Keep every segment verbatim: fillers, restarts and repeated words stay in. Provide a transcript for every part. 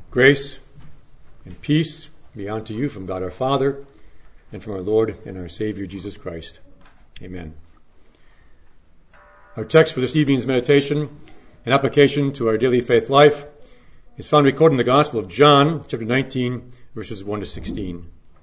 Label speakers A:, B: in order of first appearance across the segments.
A: Grace and peace be unto you from God our Father and from our Lord and our Savior Jesus Christ. Amen. Our text for this evening's meditation and application to our daily faith life is found recorded in the Gospel of John, chapter nineteen, verses one to sixteen.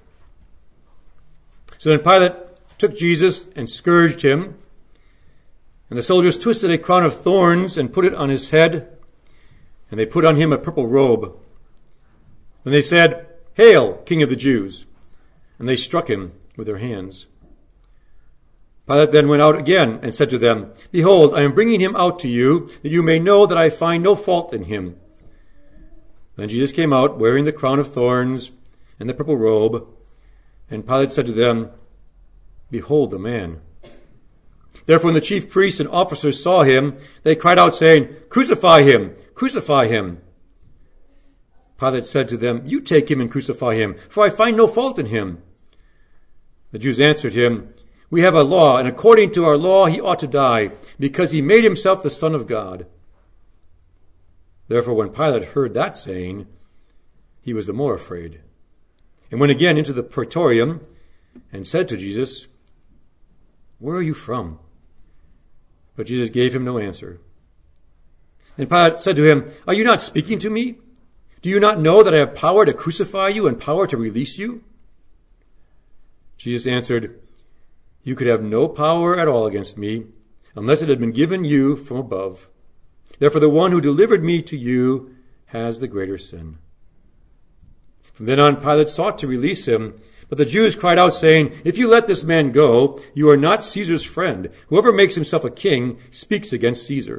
A: So then Pilate took Jesus and scourged him, and the soldiers twisted a crown of thorns and put it on his head, and they put on him a purple robe. Then they said, "Hail, King of the Jews!" And they struck him with their hands. Pilate then went out again and said to them, "Behold, I am bringing him out to you, that you may know that I find no fault in him." Then Jesus came out, wearing the crown of thorns and the purple robe, and Pilate said to them, "Behold the man." Therefore when the chief priests and officers saw him, they cried out, saying, "Crucify him! Crucify him!" Pilate said to them, "You take him and crucify him, for I find no fault in him." The Jews answered him, "We have a law, and according to our law he ought to die, because he made himself the Son of God." Therefore when Pilate heard that saying, he was the more afraid, and went again into the praetorium, and said to Jesus, "Where are you from?" But Jesus gave him no answer. Then Pilate said to him, "Are you not speaking to me? Do you not know that I have power to crucify you and power to release you?" Jesus answered, "You could have no power at all against me, unless it had been given you from above. Therefore the one who delivered me to you has the greater sin." From then on Pilate sought to release him, but the Jews cried out, saying, "If you let this man go, you are not Caesar's friend. Whoever makes himself a king speaks against Caesar."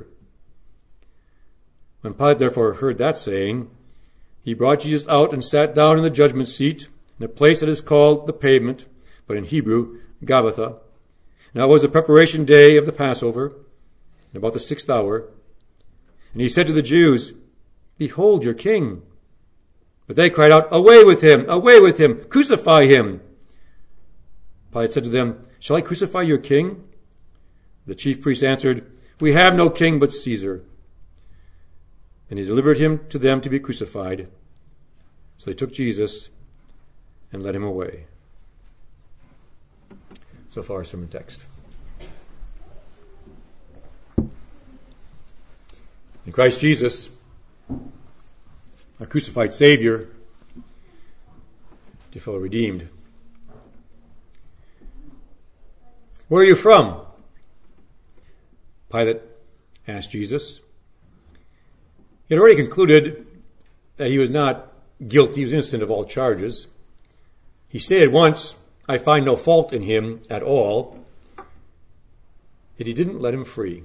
A: When Pilate therefore heard that saying, he brought Jesus out and sat down in the judgment seat, in a place that is called the Pavement, but in Hebrew, Gabbatha. Now it was the preparation day of the Passover, and about the sixth hour. And he said to the Jews, "Behold your king." But they cried out, "Away with him! Away with him! Crucify him!" Pilate said to them, "Shall I crucify your king?" The chief priests answered, "We have no king but Caesar." And he delivered him to them to be crucified. So they took Jesus and led him away. So far, our sermon text. In Christ Jesus, our crucified Savior, dear fellow redeemed. Where are you from? Pilate asked Jesus. He had already concluded that he was not guilty, he was innocent of all charges. He stated once, "I find no fault in him at all," yet he didn't let him free.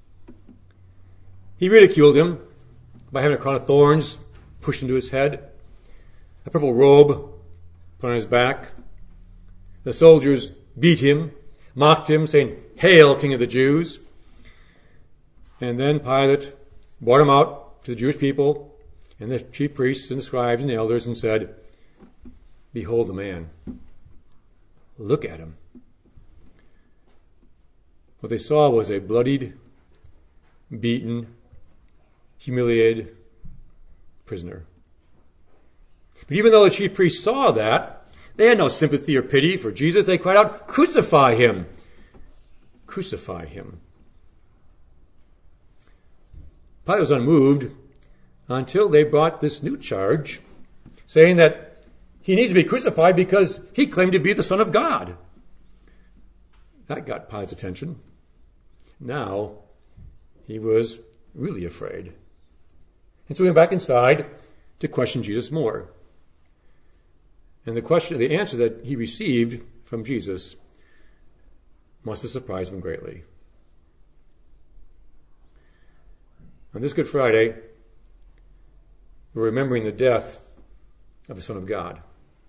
A: He ridiculed him by having a crown of thorns pushed into his head, a purple robe put on his back. The soldiers beat him, mocked him, saying, "Hail, King of the Jews!" And then Pilate brought him out to the Jewish people and the chief priests and the scribes and the elders and said, "Behold the man. Look at him." What they saw was a bloodied, beaten, humiliated prisoner. But even though the chief priests saw that, they had no sympathy or pity for Jesus. They cried out, "Crucify him! Crucify him!" Pilate was unmoved until they brought this new charge, saying that he needs to be crucified because he claimed to be the Son of God. That got Pilate's attention. Now he was really afraid. And so he went back inside to question Jesus more. And the question, the answer that he received from Jesus must have surprised him greatly. On this Good Friday, we're remembering the death of the Son of God.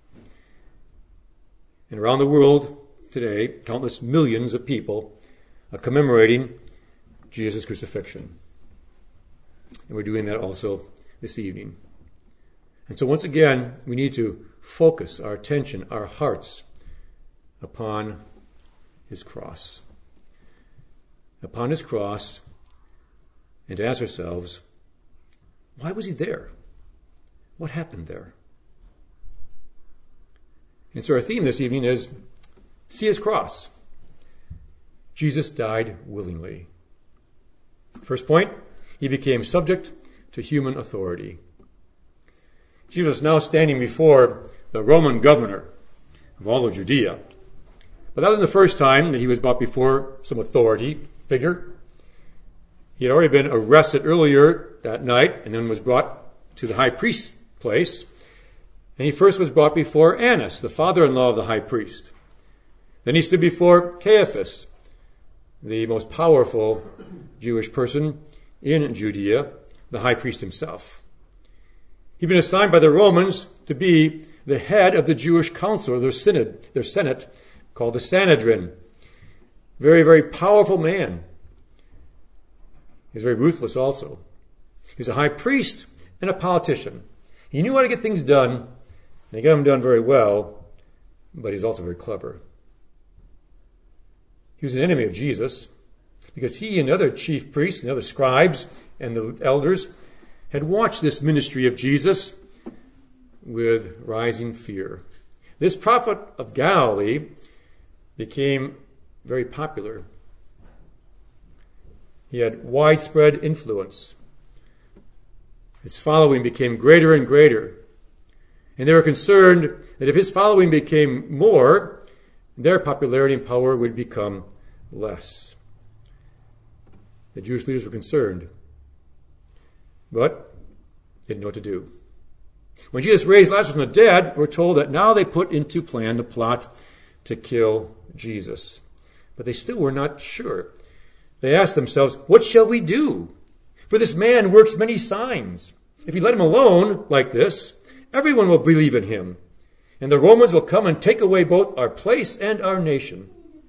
A: And around the world today, countless millions of people are commemorating Jesus' crucifixion. And we're doing that also this evening. And so once again, we need to focus our attention, our hearts, upon his cross. Upon his cross, and to ask ourselves, why was he there? What happened there? And so our theme this evening is see his cross. Jesus died willingly. First point, he became subject to human authority. Jesus is now standing before the Roman governor of all of Judea. But that wasn't the first time that he was brought before some authority figure. He had already been arrested earlier that night and then was brought to the high priest's place. And he first was brought before Annas, the father-in-law of the high priest. Then he stood before Caiaphas, the most powerful Jewish person in Judea, the high priest himself. He'd been assigned by the Romans to be the head of the Jewish council, or their synod, their senate, called the Sanhedrin. Very, very powerful man. He was very ruthless also. He was a high priest and a politician. He knew how to get things done, and he got them done very well, but he's also very clever. He was an enemy of Jesus because he and other chief priests and other scribes and the elders had watched this ministry of Jesus with rising fear. This prophet of Galilee became very popular. He had widespread influence. His following became greater and greater. And they were concerned that if his following became more, their popularity and power would become less. The Jewish leaders were concerned, but didn't know what to do. When Jesus raised Lazarus from the dead, we're told that now they put into plan the plot to kill Jesus. But they still were not sure. They asked themselves, what shall we do? For this man works many signs. If we let him alone like this, everyone will believe in him. And the Romans will come and take away both our place and our nation.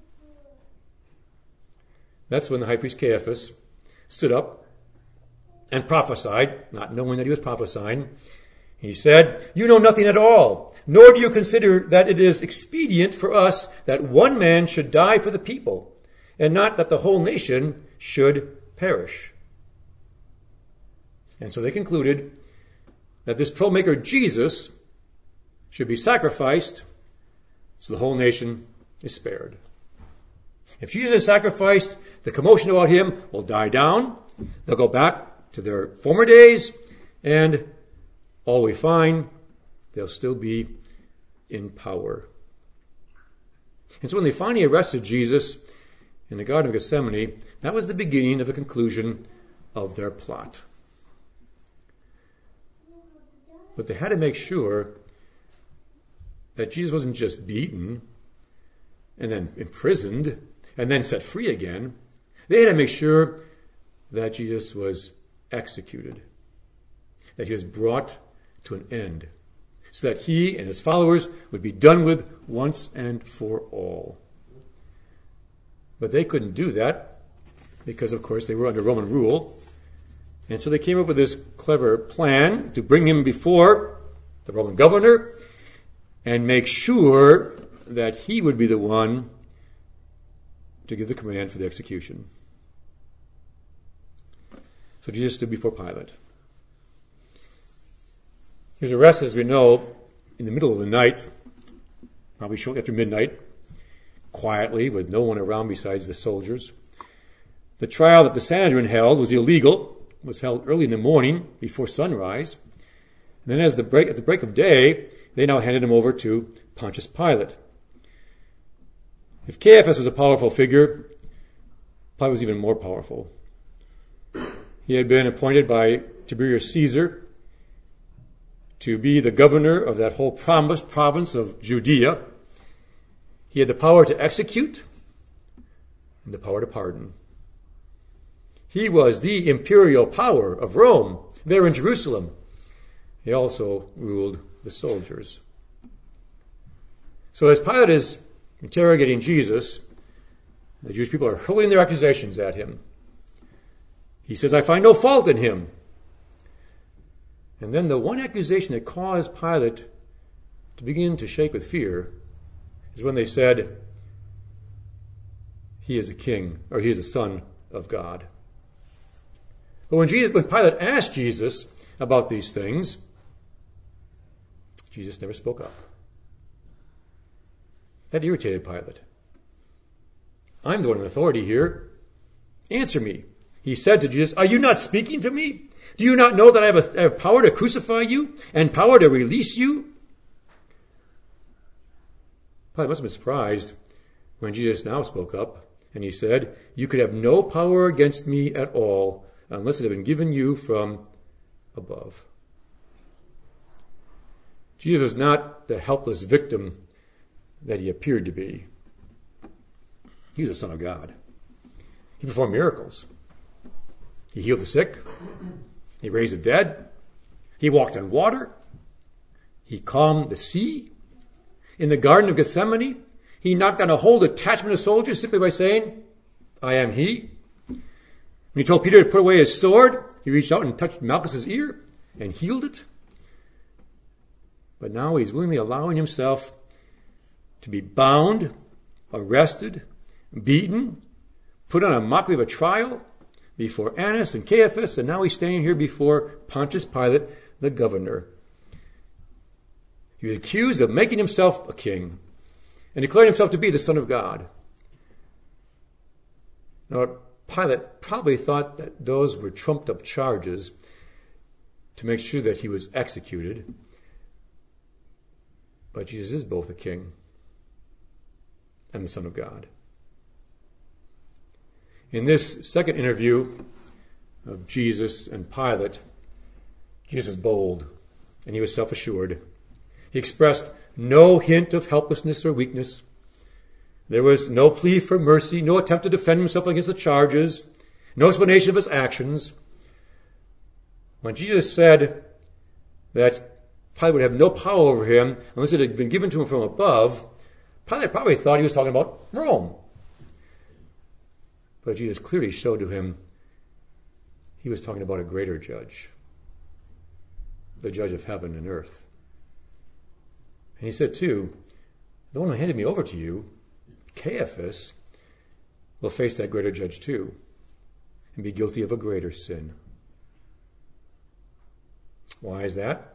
A: That's when the high priest Caiaphas stood up and prophesied, not knowing that he was prophesying. He said, you know nothing at all, nor do you consider that it is expedient for us that one man should die for the people, and not that the whole nation should perish. And so they concluded that this troublemaker Jesus should be sacrificed so the whole nation is spared. If Jesus is sacrificed, the commotion about him will die down. They'll go back to their former days, and all we find, they'll still be in power. And so when they finally arrested Jesus in the Garden of Gethsemane, that was the beginning of the conclusion of their plot. But they had to make sure that Jesus wasn't just beaten and then imprisoned and then set free again. They had to make sure that Jesus was executed, that he was brought to an end, so that he and his followers would be done with once and for all. But they couldn't do that because, of course, they were under Roman rule. And so they came up with this clever plan to bring him before the Roman governor and make sure that he would be the one to give the command for the execution. So Jesus stood before Pilate. He was arrested, as we know, in the middle of the night, probably shortly after midnight, quietly, with no one around besides the soldiers. The trial that the Sanhedrin held was illegal. It was held early in the morning, before sunrise. And then as the break, at the break of day, they now handed him over to Pontius Pilate. If Caiaphas was a powerful figure, Pilate was even more powerful. He had been appointed by Tiberius Caesar to be the governor of that whole promised province of Judea. He had the power to execute and the power to pardon. He was the imperial power of Rome there in Jerusalem. He also ruled the soldiers. So as Pilate is interrogating Jesus, the Jewish people are hurling their accusations at him. He says, I find no fault in him. And then the one accusation that caused Pilate to begin to shake with fear is when they said, he is a king, or he is a son of God. But when Jesus, when Pilate asked Jesus about these things, Jesus never spoke up. That irritated Pilate. I'm the one in authority here. Answer me. He said to Jesus, are you not speaking to me? Do you not know that I have, a, I have power to crucify you and power to release you? Pilate must have been surprised when Jesus now spoke up and he said, you could have no power against me at all unless it had been given you from above. Jesus was not the helpless victim that he appeared to be. He was the Son of God. He performed miracles. He healed the sick. He raised the dead. He walked on water. He calmed the sea. In the Garden of Gethsemane, he knocked down a whole detachment of soldiers simply by saying, I am he. When he told Peter to put away his sword, he reached out and touched Malchus's ear and healed it. But now he's willingly allowing himself to be bound, arrested, beaten, put on a mockery of a trial before Annas and Caiaphas, and now he's standing here before Pontius Pilate, the governor. He was accused of making himself a king and declaring himself to be the Son of God. Now, Pilate probably thought that those were trumped-up charges to make sure that he was executed. But Jesus is both a king and the Son of God. In this second interview of Jesus and Pilate, Jesus was bold and he was self-assured. He expressed no hint of helplessness or weakness. There was no plea for mercy, no attempt to defend himself against the charges, no explanation of his actions. When Jesus said that Pilate would have no power over him unless it had been given to him from above, Pilate probably thought he was talking about Rome. But Jesus clearly showed to him he was talking about a greater judge, the judge of heaven and earth. And he said, too, the one who handed me over to you, Caiaphas, will face that greater judge too and be guilty of a greater sin. Why is that?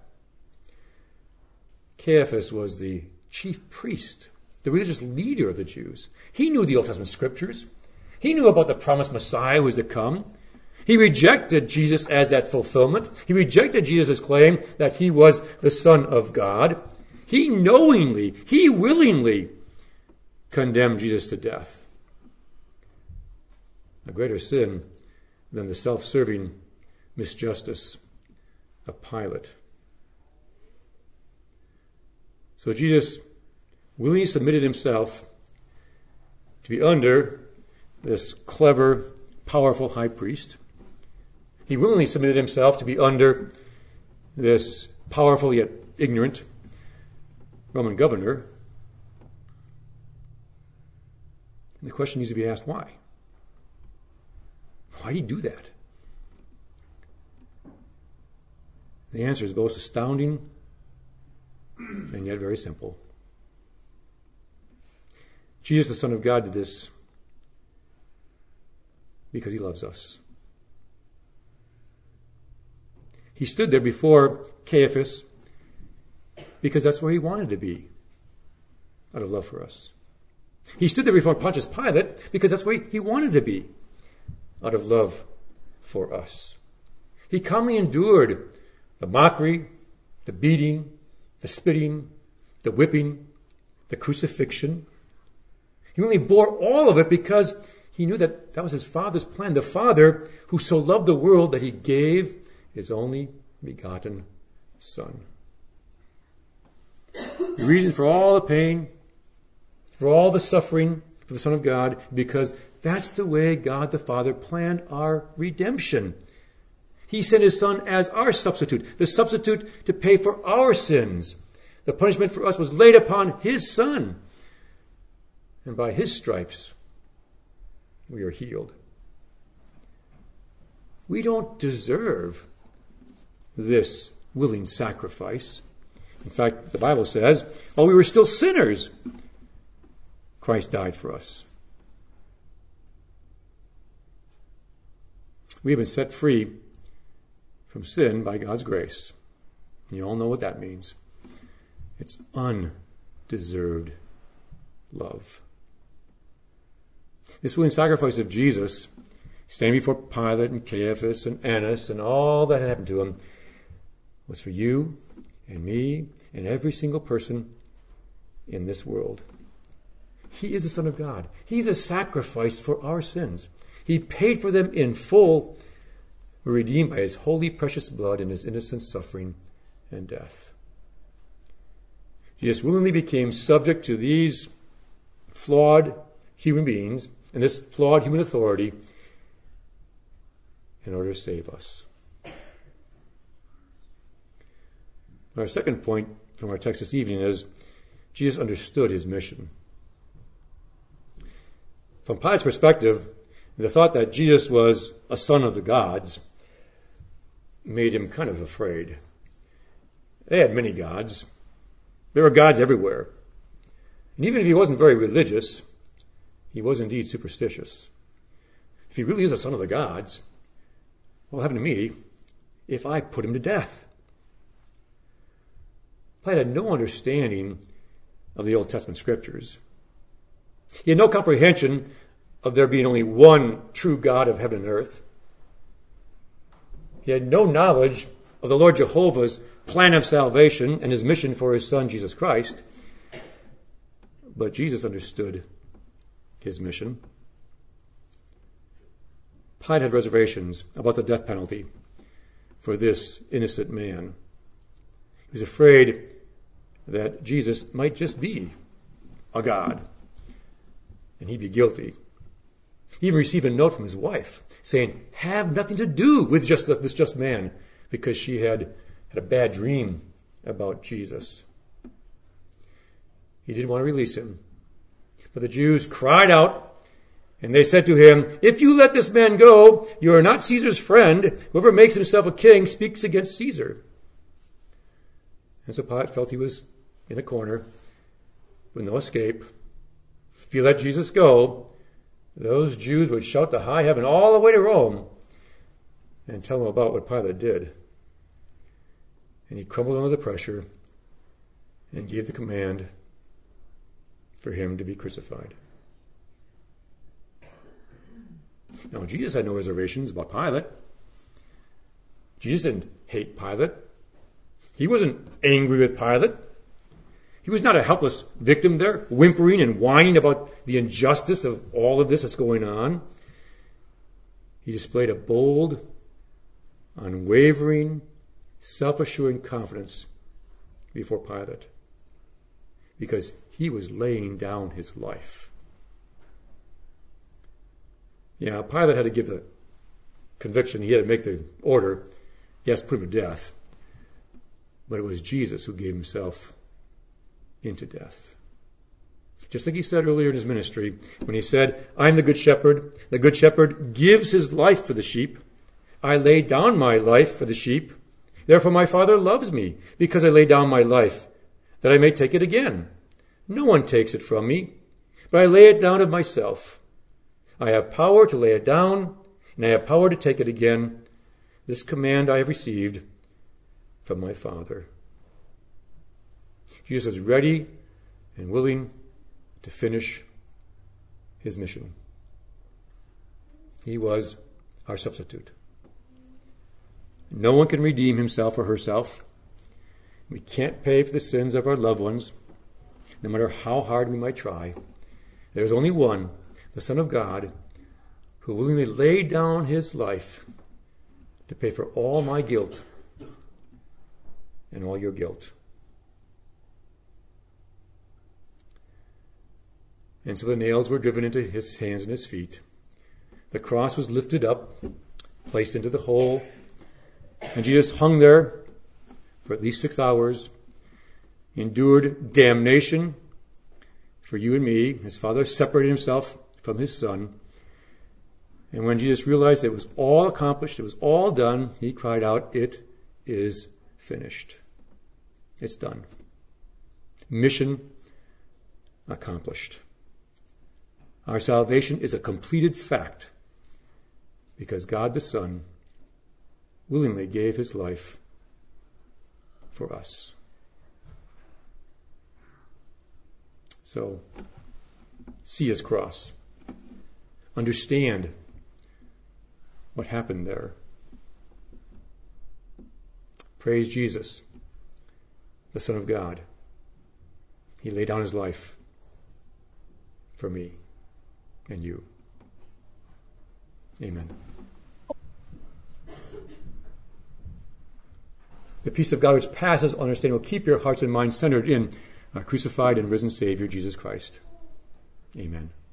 A: Caiaphas was the chief priest, the religious leader of the Jews. He knew the Old Testament scriptures. He knew about the promised Messiah who was to come. He rejected Jesus as that fulfillment. He rejected Jesus' claim that he was the Son of God. He knowingly, he willingly condemned Jesus to death. A greater sin than the self-serving misjustice of Pilate. So Jesus willingly submitted himself to be under this clever, powerful high priest. He willingly submitted himself to be under this powerful yet ignorant Roman governor. And the question needs to be asked, why? Why did he do that? The answer is both astounding and yet very simple. Jesus, the Son of God, did this because he loves us. He stood there before Caiaphas because that's where he wanted to be, out of love for us. He stood there before Pontius Pilate because that's where he wanted to be, out of love for us. He calmly endured the mockery, the beating, the spitting, the whipping, the crucifixion. He only bore all of it because he knew that that was his Father's plan. The Father who so loved the world that he gave his only begotten Son. The reason for all the pain, for all the suffering for the Son of God, because that's the way God the Father planned our redemption. He sent his Son as our substitute, the substitute to pay for our sins. The punishment for us was laid upon his Son. And by his stripes, we are healed. We don't deserve this willing sacrifice. In fact, the Bible says, while we were still sinners, Christ died for us. We have been set free from sin by God's grace. You all know what that means. It's undeserved love. This willing sacrifice of Jesus, standing before Pilate and Caiaphas and Annas and all that had happened to him, was for you and me and every single person in this world. He is the Son of God. He's a sacrifice for our sins. He paid for them in full. We're redeemed by his holy, precious blood and his innocent suffering and death. Jesus willingly became subject to these flawed human beings and this flawed human authority in order to save us. Our second point from our text this evening is Jesus understood his mission. From Pilate's perspective, the thought that Jesus was a son of the gods made him kind of afraid. They had many gods. There were gods everywhere. And even if he wasn't very religious, he was indeed superstitious. If he really is a son of the gods, what will happen to me if I put him to death? Pilate had no understanding of the Old Testament scriptures. He had no comprehension of there being only one true God of heaven and earth. He had no knowledge of the Lord Jehovah's plan of salvation and his mission for his Son, Jesus Christ. But Jesus understood his mission. Pilate had reservations about the death penalty for this innocent man. He was afraid that Jesus might just be a god, and he'd be guilty. He even received a note from his wife saying, have nothing to do with just this, this just man, because she had had a bad dream about Jesus. He didn't want to release him. But the Jews cried out, and they said to him, if you let this man go, you are not Caesar's friend. Whoever makes himself a king speaks against Caesar. And so Pilate felt he was in a corner with no escape. If you let Jesus go, those Jews would shout to high heaven all the way to Rome and tell them about what Pilate did. And he crumbled under the pressure and gave the command for him to be crucified. Now, Jesus had no reservations about Pilate. Jesus didn't hate Pilate. He wasn't angry with Pilate. He was not a helpless victim there, whimpering and whining about the injustice of all of this that's going on. He displayed a bold, unwavering, self-assuring confidence before Pilate, because he was laying down his life. Yeah, Pilate had to give the conviction. He had to make the order. Yes, put him to death. But it was Jesus who gave himself into death. Just like he said earlier in his ministry, when he said, I'm the good shepherd. The good shepherd gives his life for the sheep. I lay down my life for the sheep. Therefore my Father loves me, because I lay down my life, that I may take it again. No one takes it from me, but I lay it down of myself. I have power to lay it down, and I have power to take it again. This command I have received from my Father. Jesus was ready and willing to finish his mission. He was our substitute. No one can redeem himself or herself. We can't pay for the sins of our loved ones, no matter how hard we might try. There's only one, the Son of God, who willingly laid down his life to pay for all my guilt and all your guilt. And so the nails were driven into his hands and his feet. The cross was lifted up, placed into the hole, and Jesus hung there for at least six hours, endured damnation for you and me. His Father separated himself from his Son. And when Jesus realized it was all accomplished, it was all done, he cried out, it is finished. It's done. Mission accomplished. Our salvation is a completed fact because God the Son willingly gave his life for us. So, see his cross. Understand what happened there. Praise Jesus, the Son of God. He laid down his life for me and you. Amen. The peace of God which passes understanding will keep your hearts and minds centered in our crucified and risen Savior, Jesus Christ. Amen.